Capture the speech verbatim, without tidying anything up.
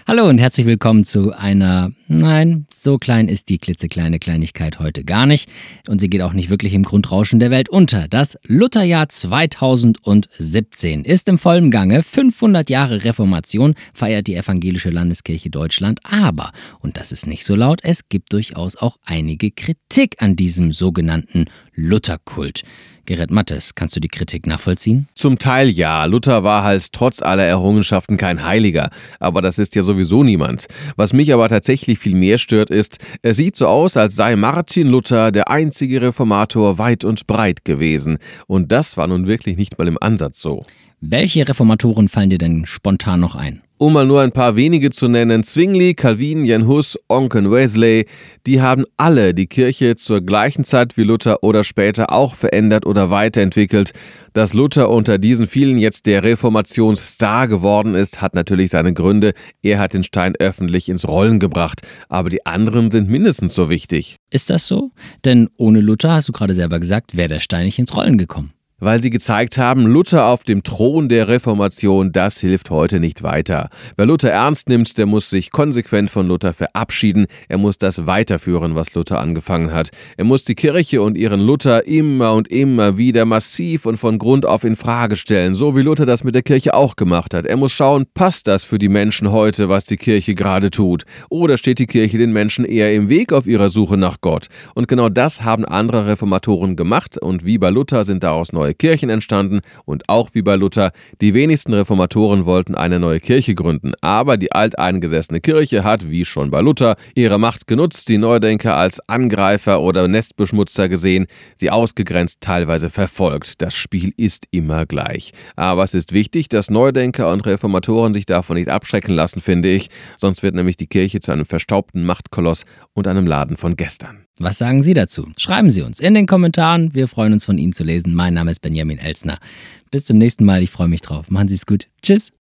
Hallo und herzlich willkommen zu einer, nein, so klein ist die klitzekleine Kleinigkeit heute gar nicht und sie geht auch nicht wirklich im Grundrauschen der Welt unter. Das Lutherjahr zweitausendsiebzehn ist im vollen Gange. fünfhundert Jahre Reformation feiert die Evangelische Landeskirche Deutschland, aber, und das ist nicht so laut, es gibt durchaus auch einige Kritik an diesem sogenannten Lutherkult. Gerrit Mattes, kannst du die Kritik nachvollziehen? Zum Teil ja. Luther war halt trotz aller Errungenschaften kein Heiliger. Aber das ist ja sowieso niemand. Was mich aber tatsächlich viel mehr stört ist, es sieht so aus, als sei Martin Luther der einzige Reformator weit und breit gewesen. Und das war nun wirklich nicht mal im Ansatz so. Welche Reformatoren fallen dir denn spontan noch ein? Um mal nur ein paar wenige zu nennen, Zwingli, Calvin, Jan Hus, Oncken Wesley, die haben alle die Kirche zur gleichen Zeit wie Luther oder später auch verändert oder weiterentwickelt. Dass Luther unter diesen vielen jetzt der Reformationsstar geworden ist, hat natürlich seine Gründe. Er hat den Stein öffentlich ins Rollen gebracht, aber die anderen sind mindestens so wichtig. Ist das so? Denn ohne Luther, hast du gerade selber gesagt, wäre der Stein nicht ins Rollen gekommen. Weil sie gezeigt haben, Luther auf dem Thron der Reformation, das hilft heute nicht weiter. Wer Luther ernst nimmt, der muss sich konsequent von Luther verabschieden. Er muss das weiterführen, was Luther angefangen hat. Er muss die Kirche und ihren Luther immer und immer wieder massiv und von Grund auf in Frage stellen, so wie Luther das mit der Kirche auch gemacht hat. Er muss schauen, passt das für die Menschen heute, was die Kirche gerade tut? Oder steht die Kirche den Menschen eher im Weg auf ihrer Suche nach Gott? Und genau das haben andere Reformatoren gemacht und wie bei Luther sind daraus neue Kirchen entstanden und auch wie bei Luther, die wenigsten Reformatoren wollten eine neue Kirche gründen, aber die alteingesessene Kirche hat, wie schon bei Luther, ihre Macht genutzt, die Neudenker als Angreifer oder Nestbeschmutzer gesehen, sie ausgegrenzt, teilweise verfolgt. Das Spiel ist immer gleich. Aber es ist wichtig, dass Neudenker und Reformatoren sich davon nicht abschrecken lassen, finde ich, sonst wird nämlich die Kirche zu einem verstaubten Machtkoloss und einem Laden von gestern. Was sagen Sie dazu? Schreiben Sie uns in den Kommentaren. Wir freuen uns, von Ihnen zu lesen. Mein Name ist Benjamin Elsner. Bis zum nächsten Mal. Ich freue mich drauf. Machen Sie es gut. Tschüss.